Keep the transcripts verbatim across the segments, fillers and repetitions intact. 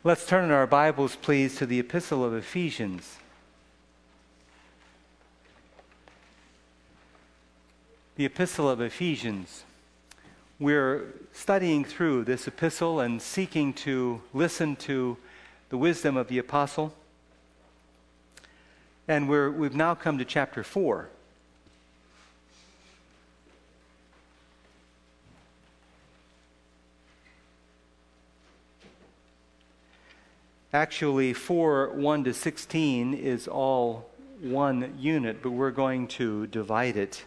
Let's turn in our Bibles, please, to the Epistle of Ephesians. The Epistle of Ephesians. We're studying through this epistle and seeking to listen to the wisdom of the apostle. And we're, we've now come to chapter four. Actually, four, one to sixteen is all one unit, but we're going to divide it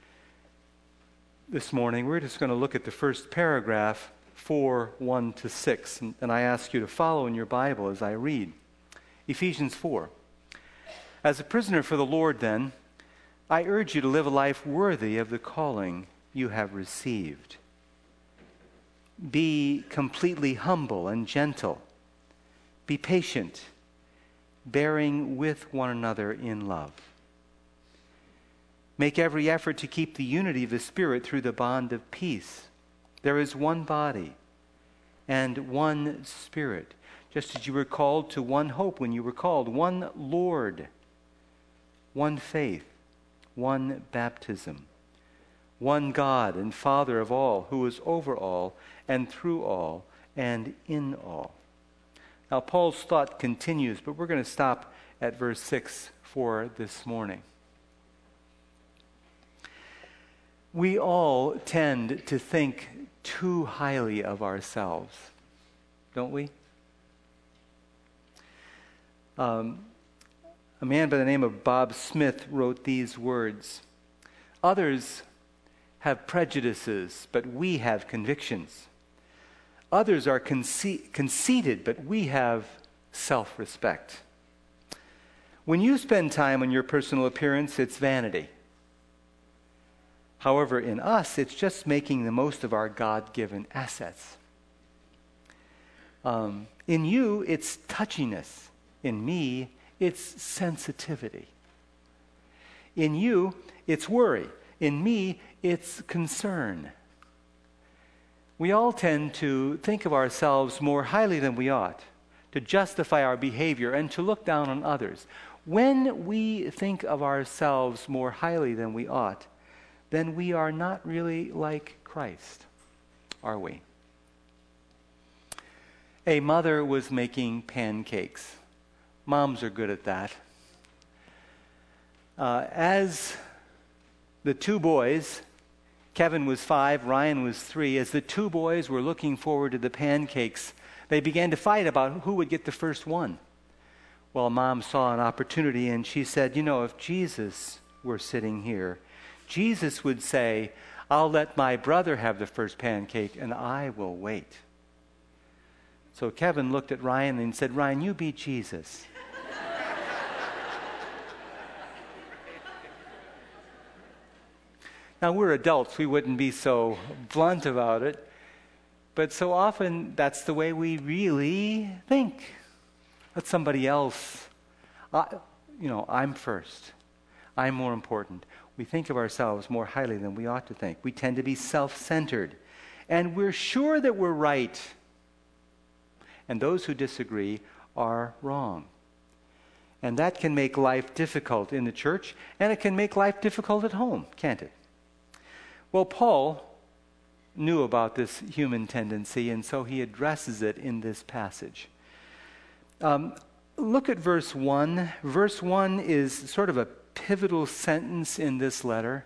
this morning. We're just going to look at the first paragraph, four, one to six, and, and I ask you to follow in your Bible as I read. Ephesians four. As a prisoner for the Lord, then, I urge you to live a life worthy of the calling you have received. Be completely humble and gentle. Be patient, bearing with one another in love. Make every effort to keep the unity of the Spirit through the bond of peace. There is one body and one Spirit, just as you were called to one hope when you were called, one Lord, one faith, one baptism, one God and Father of all, who is over all and through all and in all. Now, Paul's thought continues, but we're going to stop at verse six for this morning. We all tend to think too highly of ourselves, don't we? Um, a man by the name of Bob Smith wrote these words: "Others have prejudices, but we have convictions. Others are conce- conceited, but we have self-respect. When you spend time on your personal appearance, it's vanity. However, in us, it's just making the most of our God-given assets. Um, in you, it's touchiness. In me, it's sensitivity. In you, it's worry. In me, it's concern. We all tend to think of ourselves more highly than we ought, to justify our behavior and to look down on others. When we think of ourselves more highly than we ought, then we are not really like Christ, are we?" A mother was making pancakes. Moms are good at that. Uh, as the two boys, Kevin was five, Ryan was three. As the two boys were looking forward to the pancakes, they began to fight about who would get the first one. Well, Mom saw an opportunity and she said, you know, if Jesus were sitting here, Jesus would say, I'll let my brother have the first pancake and I will wait. So Kevin looked at Ryan and said, Ryan, you be Jesus. Now, we're adults. We wouldn't be so blunt about it. But so often, that's the way we really think. Let somebody else, I, you know, I'm first. I'm more important. We think of ourselves more highly than we ought to think. We tend to be self-centered. And we're sure that we're right. And those who disagree are wrong. And that can make life difficult in the church, and it can make life difficult at home, can't it? Well, Paul knew about this human tendency, and so he addresses it in this passage. Um, look at verse one. Verse one is sort of a pivotal sentence in this letter.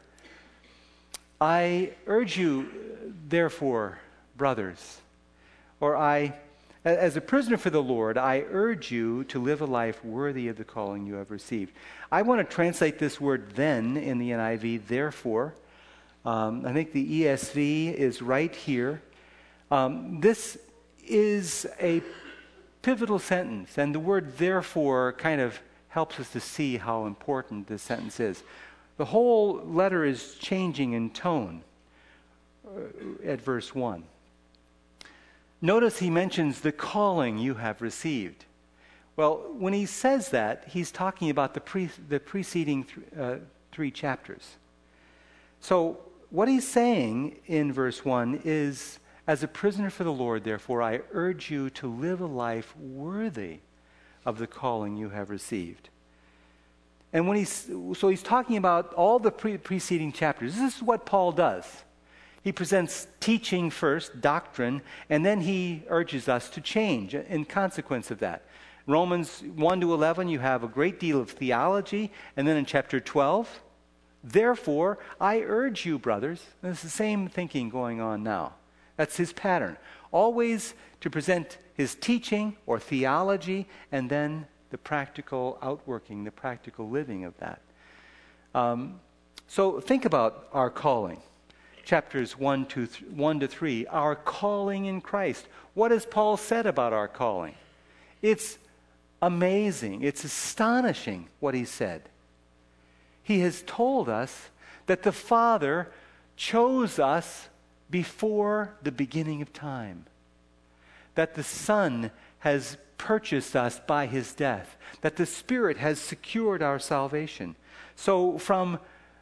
I urge you, therefore, brothers, or I, as a prisoner for the Lord, I urge you to live a life worthy of the calling you have received. I want to translate this word then in the N I V, therefore. Um, I think the E S V is right here. Um, this is a pivotal sentence, and the word therefore kind of helps us to see how important this sentence is. The whole letter is changing in tone uh, at verse one. Notice he mentions the calling you have received. Well, when he says that, he's talking about the, pre- the preceding th- uh, three chapters. So what he's saying in verse one is As a prisoner for the Lord, therefore, I urge you to live a life worthy of the calling you have received. And when he's, so he's talking about all the pre- preceding chapters. This is what Paul does. He presents teaching first, doctrine, and then he urges us to change in consequence of that. Romans one to eleven, you have a great deal of theology, and then in chapter twelve, therefore, I urge you, brothers, and it's the same thinking going on now. That's his pattern. Always to present his teaching or theology, and then the practical outworking, the practical living of that. Um, so think about our calling. Chapters one to, th- one to three, our calling in Christ. What has Paul said about our calling? It's amazing. It's astonishing what he said. He has told us that the Father chose us before the beginning of time, that the Son has purchased us by his death, that the Spirit has secured our salvation. So from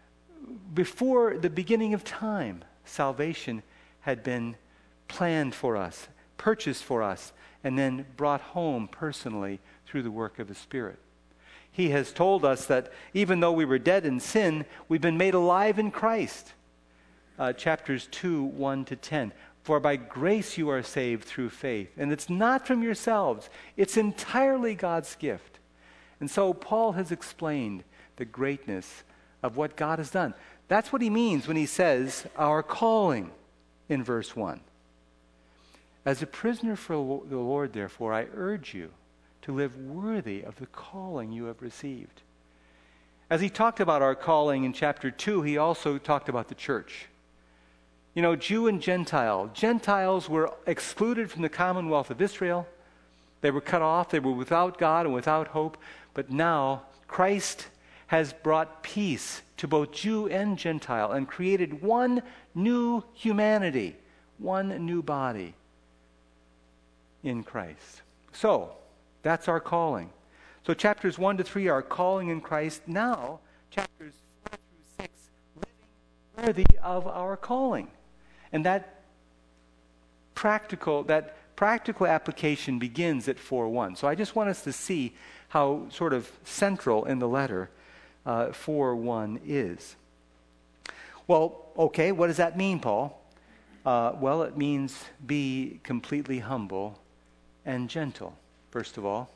before the beginning of time, salvation had been planned for us, purchased for us, and then brought home personally through the work of the Spirit. He has told us that even though we were dead in sin, we've been made alive in Christ. Uh, chapters two, one to ten. For by grace you are saved through faith. And it's not from yourselves. It's entirely God's gift. And so Paul has explained the greatness of what God has done. That's what he means when he says, our calling, in verse one. As a prisoner for the Lord, therefore, I urge you to live worthy of the calling you have received. As he talked about our calling in chapter two, he also talked about the church. You know, Jew and Gentile. Gentiles were excluded from the commonwealth of Israel. They were cut off. They were without God and without hope. But now Christ has brought peace to both Jew and Gentile and created one new humanity, one new body in Christ. So, that's our calling. So chapters one to three are calling in Christ. Now, chapters four through six, living worthy of our calling. And that practical, that practical application begins at four one. So I just want us to see how sort of central in the letter uh, four one is. Well, okay, what does that mean, Paul? Uh, well, it means be completely humble and gentle, first of all.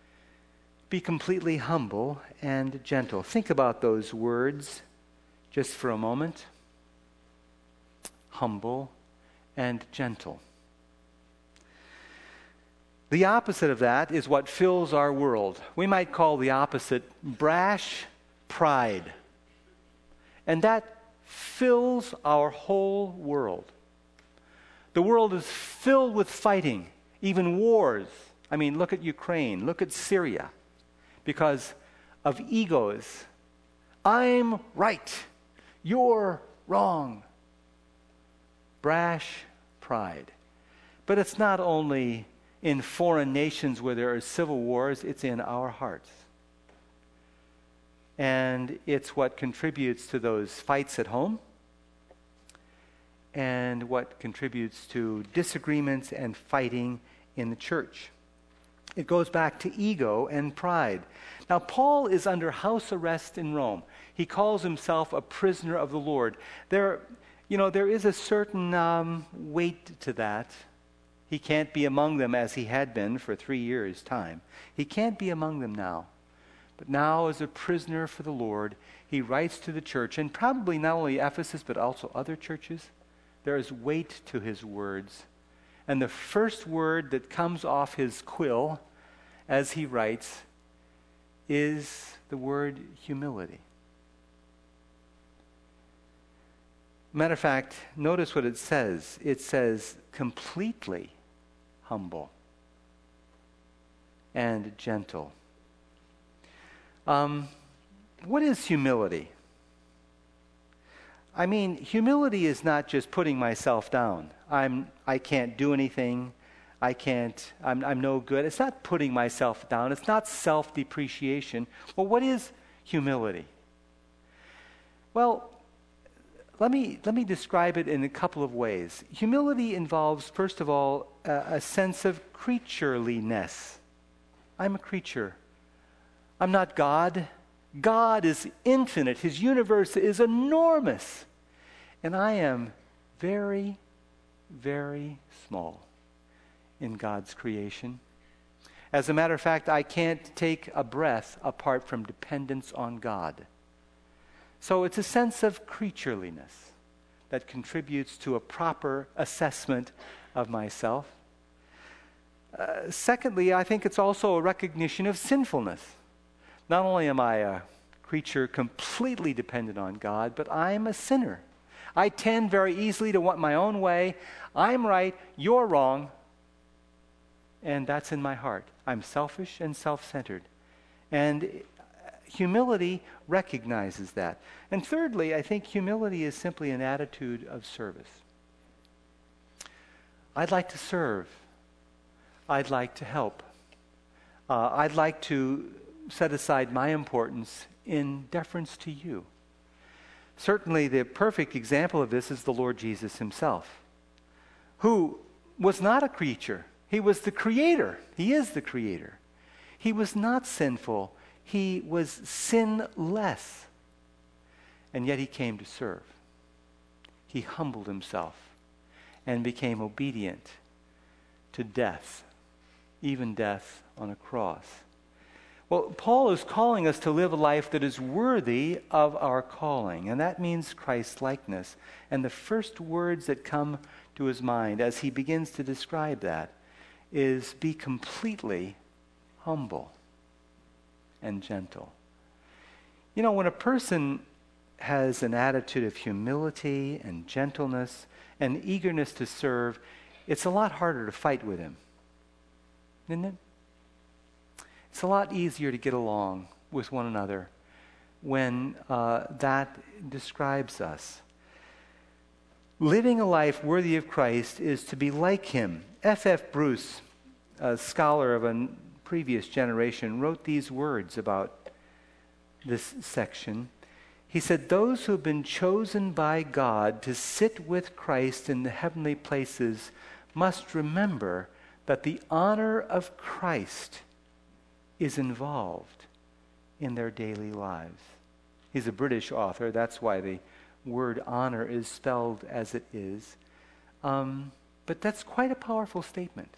Be completely humble and gentle. Think about those words just for a moment. Humble and gentle. The opposite of that is what fills our world. We might call the opposite brash pride. And that fills our whole world. The world is filled with fighting, even wars. I mean, look at Ukraine, look at Syria, because of egos. I'm right, you're wrong. Brash pride. But it's not only in foreign nations where there are civil wars, it's in our hearts. And it's what contributes to those fights at home, and what contributes to disagreements and fighting in the church. It goes back to ego and pride. Now, Paul is under house arrest in Rome. He calls himself a prisoner of the Lord. There, you know, there is a certain um, weight to that. He can't be among them as he had been for three years' time. He can't be among them now. But now, as a prisoner for the Lord, he writes to the church, and probably not only Ephesus, but also other churches. There is weight to his words. And the first word that comes off his quill as he writes is the word humility. Matter of fact, notice what it says. It says completely humble and gentle. Um, what is humility? I mean, humility is not just putting myself down. I'm, I can't do anything. I can't, I'm, I'm no good. It's not putting myself down. It's not self-depreciation. Well, what is humility? Well, let me, let me describe it in a couple of ways. Humility involves, first of all, a, a sense of creatureliness. I'm a creature. I'm not God. God is infinite. His universe is enormous. And I am very, very small in God's creation. As a matter of fact, I can't take a breath apart from dependence on God. So it's a sense of creatureliness that contributes to a proper assessment of myself. Uh, secondly, I think it's also a recognition of sinfulness. Not only am I a creature completely dependent on God, but I'm a sinner. I tend very easily to want my own way. I'm right, you're wrong. And that's in my heart. I'm selfish and self-centered. And humility recognizes that. And thirdly, I think humility is simply an attitude of service. I'd like to serve. I'd like to help. Uh, I'd like to set aside my importance in deference to you. Certainly the perfect example of this is the Lord Jesus himself, who was not a creature. He was the creator. He is the creator. He was not sinful. He was sinless. And yet he came to serve. He humbled himself and became obedient to death, even death on a cross. Well, Paul is calling us to live a life that is worthy of our calling, and that means Christ-likeness. And the first words that come to his mind as he begins to describe that is be completely humble and gentle. You know, when a person has an attitude of humility and gentleness and eagerness to serve, it's a lot harder to fight with him, isn't it? It's a lot easier to get along with one another when uh, that describes us. Living a life worthy of Christ is to be like him. F F Bruce, a scholar of a previous generation, wrote these words about this section. He said, "Those who have been chosen by God to sit with Christ in the heavenly places must remember that the honor of Christ is involved in their daily lives." He's a British author. That's why the word honor is spelled as it is. Um, but that's quite a powerful statement.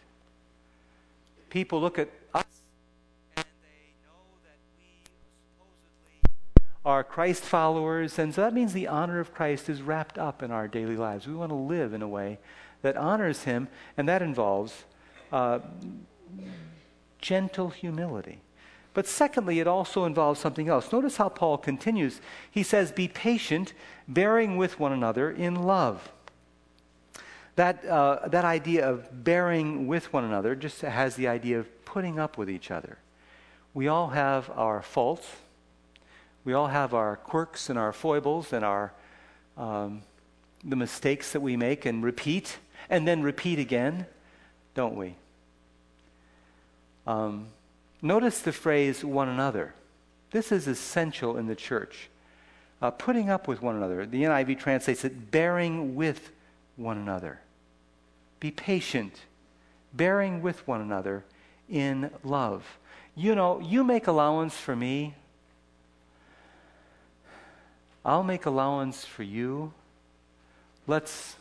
People look at us and they know that we supposedly are Christ followers, and so that means the honor of Christ is wrapped up in our daily lives. We want to live in a way that honors him, and that involves uh, gentle humility. But secondly, it also involves something else. Notice how Paul continues. He says, "Be patient, bearing with one another in love." That, uh, that idea of bearing with one another just has the idea of putting up with each other. We all have our faults. We all have our quirks and our foibles and our um, the mistakes that we make and repeat and then repeat again, don't we? Um, notice the phrase "one another." This is essential in the church. Uh, putting up with one another. The N I V translates it bearing with one another. Be patient, bearing with one another in love. You know, you make allowance for me. I'll make allowance for you. Let's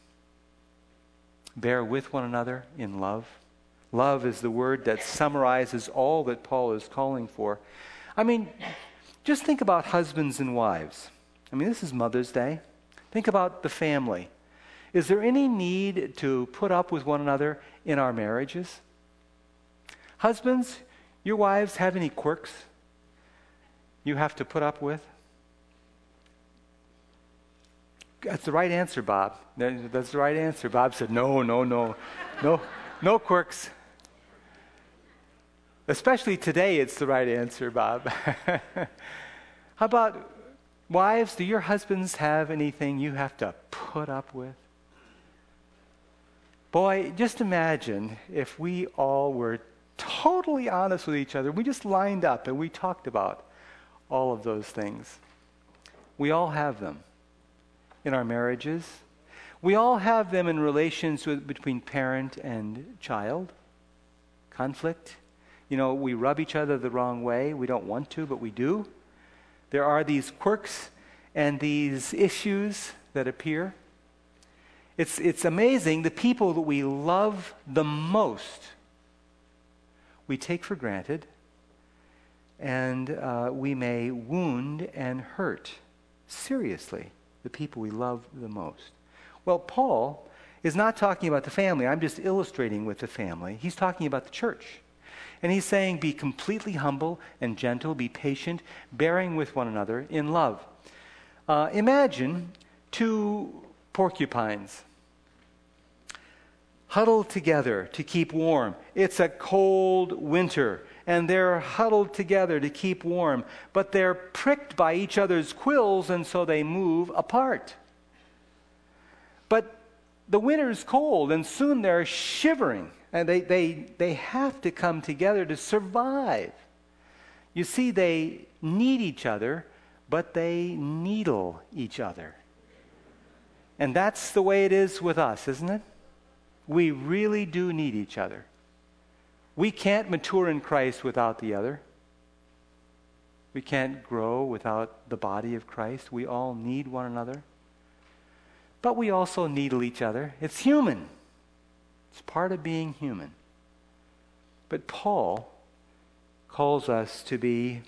bear with one another in love. Love is the word that summarizes all that Paul is calling for. I mean, just think about husbands and wives. I mean, this is Mother's Day. Think about the family. Is there any need to put up with one another in our marriages? Husbands, your wives have any quirks you have to put up with? That's the right answer, Bob. That's the right answer. Bob said, no, no, no, no, no quirks. Especially today, it's the right answer, Bob. How about wives? Do your husbands have anything you have to put up with? Boy, just imagine if we all were totally honest with each other. We just lined up and we talked about all of those things. We all have them. in our marriages. We all have them in relations with, between parent and child. Conflict. You know, we rub each other the wrong way. We don't want to, but we do. There are these quirks and these issues that appear. It's, it's amazing, the people that we love the most, we take for granted, and uh, we may wound and hurt seriously the people we love the most. Well, Paul is not talking about the family. I'm just illustrating with the family. He's talking about the church. And he's saying, be completely humble and gentle, be patient, bearing with one another in love. Uh, imagine two porcupines huddled together to keep warm. It's a cold winter, and they're huddled together to keep warm, but they're pricked by each other's quills, and so they move apart. But the winter's cold, and soon they're shivering, and they, they, they have to come together to survive. You see, they need each other, but they needle each other. And that's the way it is with us, isn't it? We really do need each other. We can't mature in Christ without the other. We can't grow without the body of Christ. We all need one another. But we also needle each other. It's human. It's part of being human. But Paul calls us to be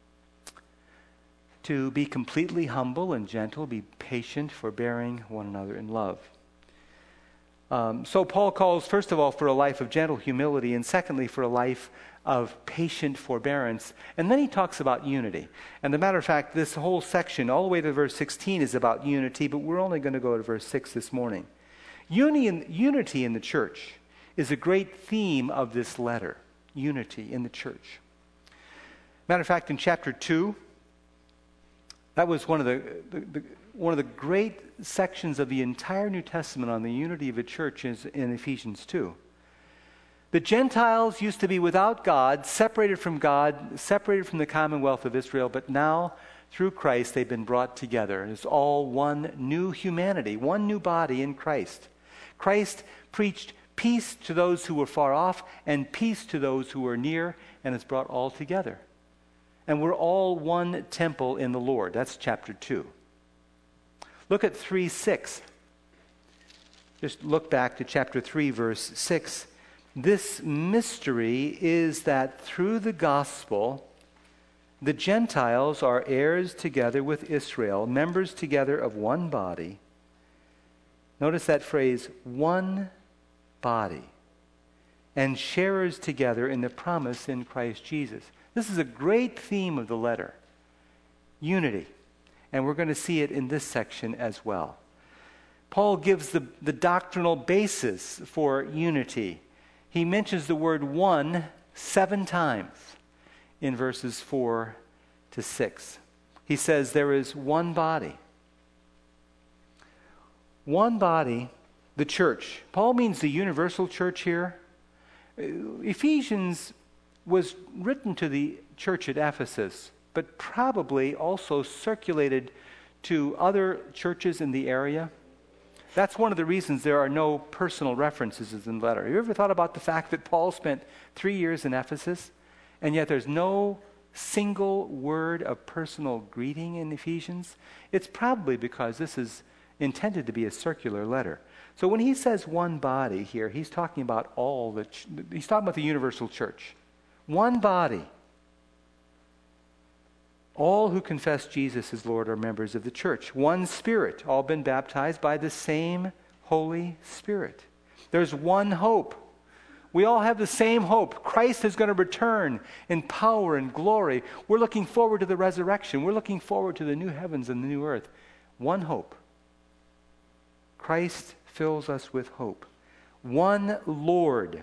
to be completely humble and gentle, be patient, forbearing one another in love. Um, so Paul calls, first of all, for a life of gentle humility, and secondly, for a life of patient forbearance. And then he talks about unity. And as a matter of fact, this whole section, all the way to verse sixteen, is about unity, but we're only going to go to verse six this morning. Unity in, unity in the church is a great theme of this letter. Unity in the church. Matter of fact, in chapter two, that was one of the, the, the one of the great sections of the entire New Testament on the unity of a church is in Ephesians two. The Gentiles used to be without God, separated from God, separated from the commonwealth of Israel, but now, through Christ, they've been brought together. It's all one new humanity, one new body in Christ. Christ preached peace to those who were far off and peace to those who were near, and has brought all together. And we're all one temple in the Lord. That's chapter two. Look at three six. Just look back to chapter three, verse six. This mystery is that through the gospel, the Gentiles are heirs together with Israel, members together of one body. Notice that phrase, one body, and sharers together in the promise in Christ Jesus. This is a great theme of the letter, unity. And we're going to see it in this section as well. Paul gives the, the doctrinal basis for unity. He mentions the word one seven times in verses four to six. He says there is one body. One body, the church. Paul means the universal church here. Ephesians was written to the church at Ephesus, but probably also circulated to other churches in the area. That's one of the reasons there are no personal references in the letter. Have you ever thought about the fact that Paul spent three years in Ephesus, and yet there's no single word of personal greeting in Ephesians? It's probably because this is intended to be a circular letter. So when he says one body here, he's talking about all the, ch- he's talking about the universal church. One body. All who confess Jesus as Lord are members of the church. One Spirit, all been baptized by the same Holy Spirit. There's one hope. We all have the same hope. Christ is going to return in power and glory. We're looking forward to the resurrection. We're looking forward to the new heavens and the new earth. One hope. Christ fills us with hope. One Lord.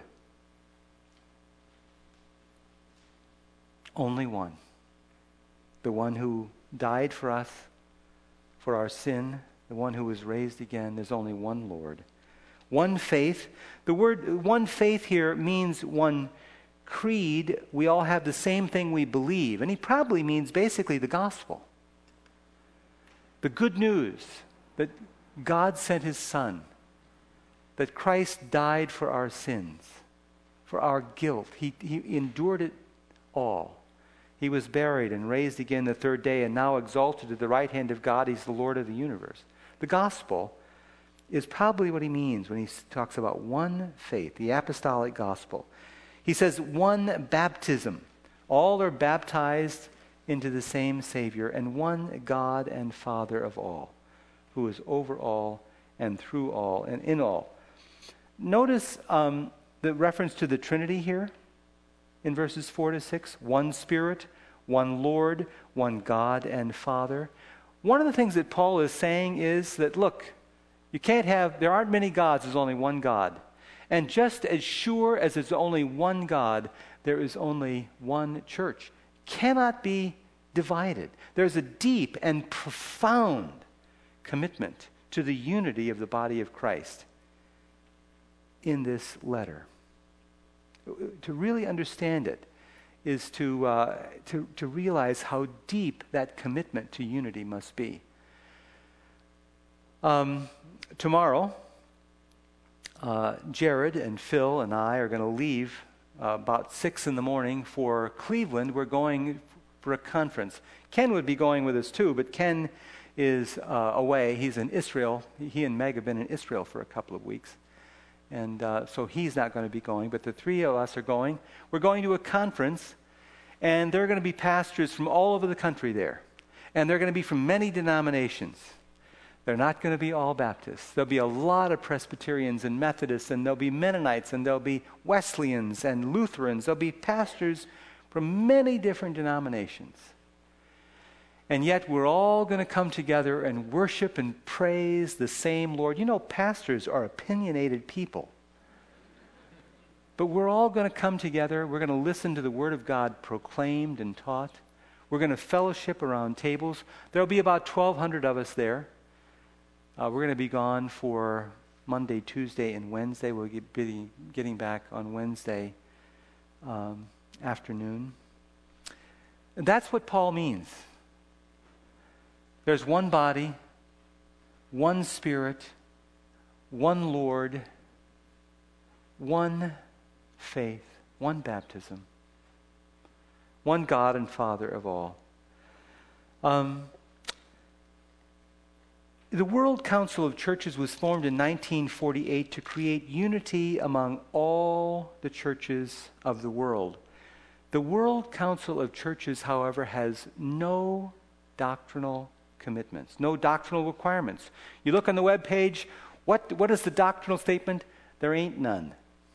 Only one. The one who died for us, for our sin, the one who was raised again. There's only one Lord. One faith. The word one faith here means one creed. We all have the same thing we believe. And he probably means basically the gospel. The good news that God sent his Son, that Christ died for our sins, for our guilt. He, he endured it all. He was buried and raised again the third day, and now exalted to the right hand of God. He's the Lord of the universe. The gospel is probably what he means when he talks about one faith, the apostolic gospel. He says one baptism. All are baptized into the same Savior, and one God and Father of all, who is over all and through all and in all. Notice um, the reference to the Trinity here in verses four to six. One Spirit, one Lord, one God and Father. One of the things that Paul is saying is that, look, you can't have, there aren't many gods, there's only one God. And just as sure as there's only one God, there is only one church. Cannot be divided. There's a deep and profound commitment to the unity of the body of Christ in this letter. To really understand it is to, uh, to, to realize how deep that commitment to unity must be. Um, tomorrow, uh, Jared and Phil and I are going to leave uh, about six in the morning for Cleveland. We're going for a conference. Ken would be going with us too, but Ken is uh, away. He's in Israel. He and Meg have been in Israel for a couple of weeks. And uh, so he's not going to be going, but the three of us are going. We're going to a conference, and there are going to be pastors from all over the country there. And they're going to be from many denominations. They're not going to be all Baptists. There'll be a lot of Presbyterians and Methodists, and there'll be Mennonites, and there'll be Wesleyans and Lutherans. There'll be pastors from many different denominations. And yet we're all going to come together and worship and praise the same Lord. You know, pastors are opinionated people. But we're all going to come together. We're going to listen to the Word of God proclaimed and taught. We're going to fellowship around tables. There'll be about twelve hundred of us there. Uh, we're going to be gone for Monday, Tuesday, and Wednesday. We'll get, be getting back on Wednesday um, afternoon. And that's what Paul means. There's one body, one Spirit, one Lord, one faith, one baptism, one God and Father of all. Um, the World Council of Churches was formed in nineteen forty-eight to create unity among all the churches of the world. The World Council of Churches, however, has no doctrinal commitments, no doctrinal requirements. You look on the web page, what, what is the doctrinal statement? There ain't none.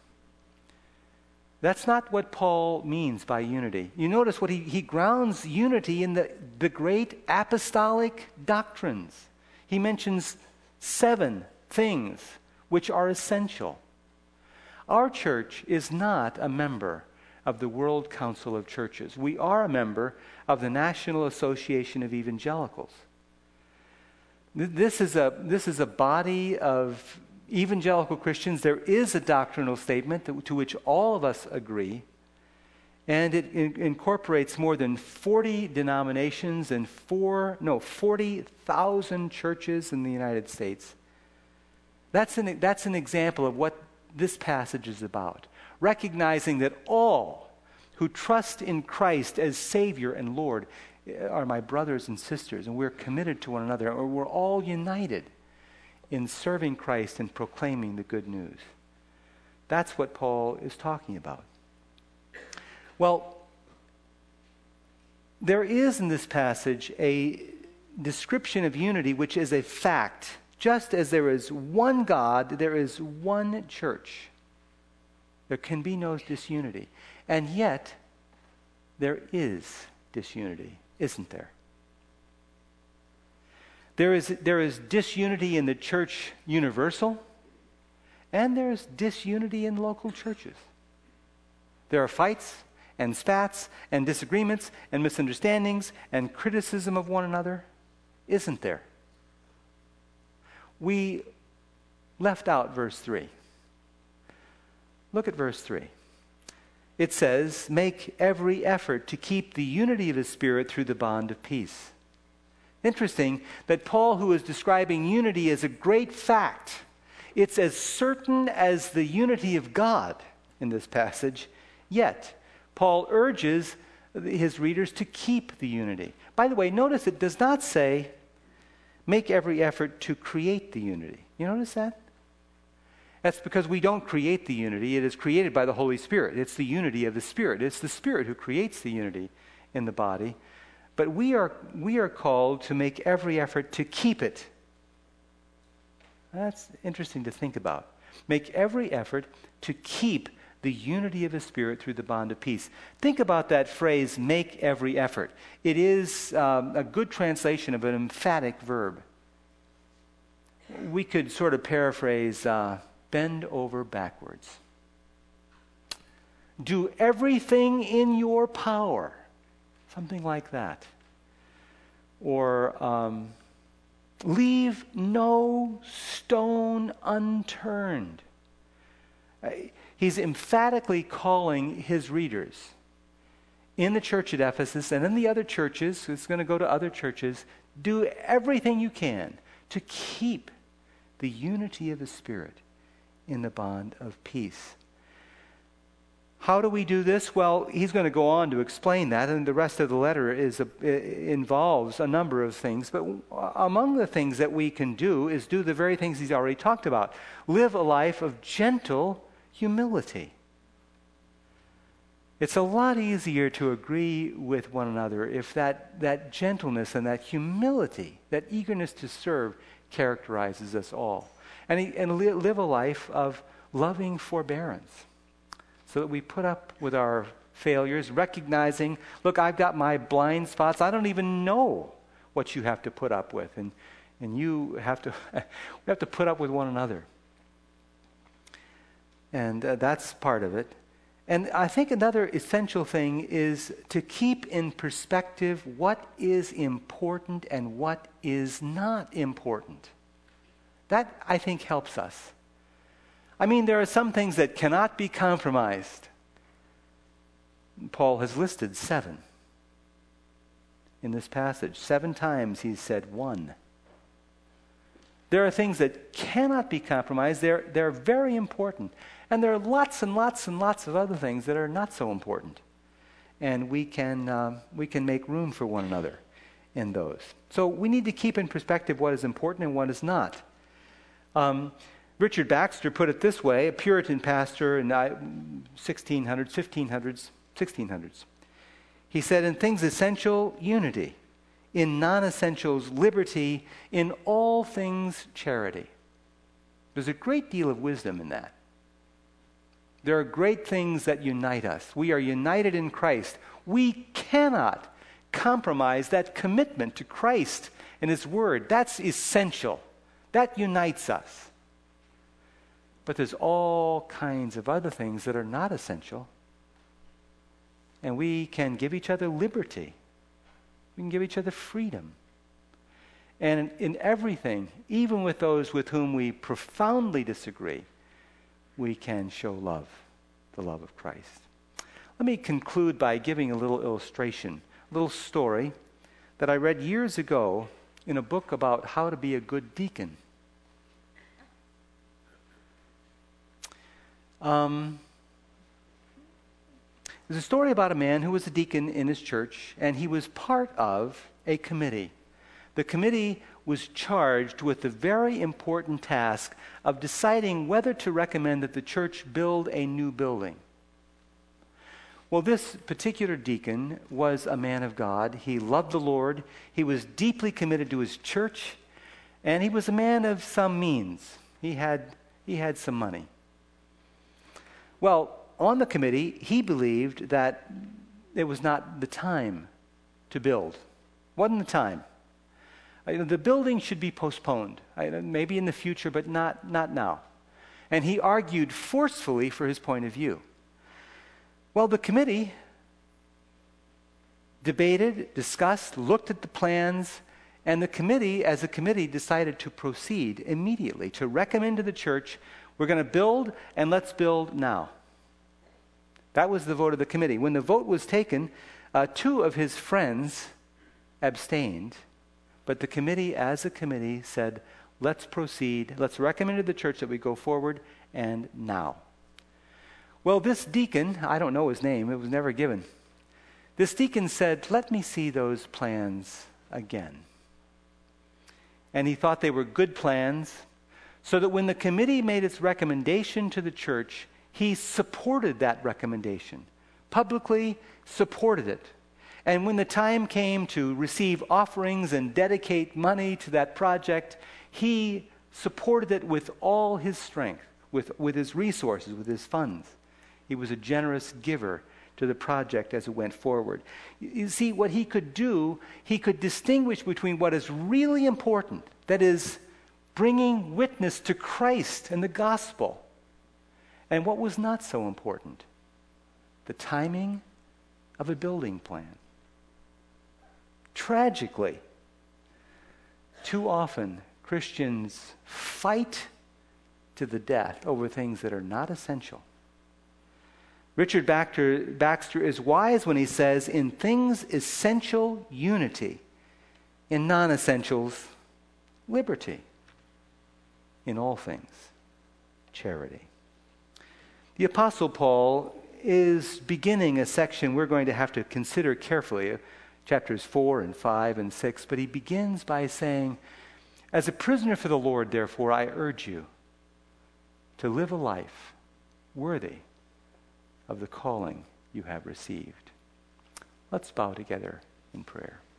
That's not what Paul means by unity. You notice what he, he grounds unity in the, the great apostolic doctrines. He mentions seven things which are essential. Our church is not a member of the World Council of Churches. We are a member of the National Association of Evangelicals. This is a, this is a body of evangelical Christians. There is a doctrinal statement that, to which all of us agree, and it in, incorporates more than forty denominations and four, no, forty thousand churches in the United States. That's an, that's an example of what this passage is about. Recognizing that all who trust in Christ as Savior and Lord are my brothers and sisters, and we're committed to one another, or we're all united in serving Christ and proclaiming the good news. That's what Paul is talking about. Well, there is in this passage a description of unity which is a fact. Just as there is one God, there is one church. There can be no disunity. And yet, there is disunity, isn't there? There is, there is disunity in the church universal, and there is disunity in local churches. There are fights and spats and disagreements and misunderstandings and criticism of one another, isn't there? We left out verse three. Look at verse three. It says, make every effort to keep the unity of the Spirit through the bond of peace. Interesting that Paul, who is describing unity as a great fact, it's as certain as the unity of God in this passage, yet Paul urges his readers to keep the unity. By the way, notice it does not say, make every effort to create the unity. You notice that? That's because we don't create the unity. It is created by the Holy Spirit. It's the unity of the Spirit. It's the Spirit who creates the unity in the body. But we are, we are called to make every effort to keep it. That's interesting to think about. Make every effort to keep the unity of the Spirit through the bond of peace. Think about that phrase, make every effort. It is um, a good translation of an emphatic verb. We could sort of paraphrase, uh, bend over backwards. Do everything in your power. Something like that. Or um, leave no stone unturned. Uh, he's emphatically calling his readers in the church at Ephesus and in the other churches, it's going to go to other churches, do everything you can to keep the unity of the Spirit in the bond of peace. How do we do this? Well, he's going to go on to explain that, and the rest of the letter is a, involves a number of things. But among the things that we can do is do the very things he's already talked about. Live a life of gentle humility. It's a lot easier to agree with one another if that, that gentleness and that humility, that eagerness to serve, characterizes us all. And, he, and li- live a life of loving forbearance, so that we put up with our failures, recognizing, look, I've got my blind spots. I don't even know what you have to put up with. And, and you have to, we have to put up with one another. And uh, that's part of it. And I think another essential thing is to keep in perspective what is important and what is not important. That, I think, helps us. I mean, there are some things that cannot be compromised. Paul has listed seven in this passage. Seven times he's said one. There are things that cannot be compromised. They're, they're very important. And there are lots and lots and lots of other things that are not so important. And we can, uh, we can make room for one another in those. So we need to keep in perspective what is important and what is not. Um, Richard Baxter put it this way, a Puritan pastor in the sixteen hundreds, fifteen hundreds, sixteen hundreds. He said, in things essential, unity. In non-essentials, liberty. In all things, charity. There's a great deal of wisdom in that. There are great things that unite us. We are united in Christ. We cannot compromise that commitment to Christ and His Word. That's essential. That unites us. But there's all kinds of other things that are not essential. And we can give each other liberty. We can give each other freedom. And in, in everything, even with those with whom we profoundly disagree, we can show love, the love of Christ. Let me conclude by giving a little illustration, a little story that I read years ago in a book about how to be a good deacon. Um, there's a story about a man who was a deacon in his church, and he was part of a committee. The committee was charged with the very important task of deciding whether to recommend that the church build a new building. Well, this particular deacon was a man of God. He loved the Lord. He was deeply committed to his church, and he was a man of some means. He had, he had some money. Well, on the committee, he believed that it was not the time to build. Wasn't the time. The building should be postponed, maybe in the future, but not, not now. And he argued forcefully for his point of view. Well, the committee debated, discussed, looked at the plans, and the committee, as a committee, decided to proceed immediately, to recommend to the church, we're going to build, and let's build now. That was the vote of the committee. When the vote was taken, uh, two of his friends abstained. But the committee, as a committee, said, let's proceed. Let's recommend to the church that we go forward, and now. Well, this deacon, I don't know his name, it was never given. This deacon said, let me see those plans again. And he thought they were good plans, so that when the committee made its recommendation to the church, he supported that recommendation, publicly supported it. And when the time came to receive offerings and dedicate money to that project, he supported it with all his strength, with, with his resources, with his funds. He was a generous giver to the project as it went forward. You see, what he could do, he could distinguish between what is really important, that is, bringing witness to Christ and the gospel, and what was not so important, the timing of a building plan. Tragically, too often Christians fight to the death over things that are not essential. Richard Baxter, Baxter is wise when he says, in things essential, unity. In non-essentials, liberty. In all things, charity. The Apostle Paul is beginning a section we're going to have to consider carefully, chapters four and five and six, but he begins by saying, as a prisoner for the Lord, therefore, I urge you to live a life worthy of the calling you have received. Let's bow together in prayer.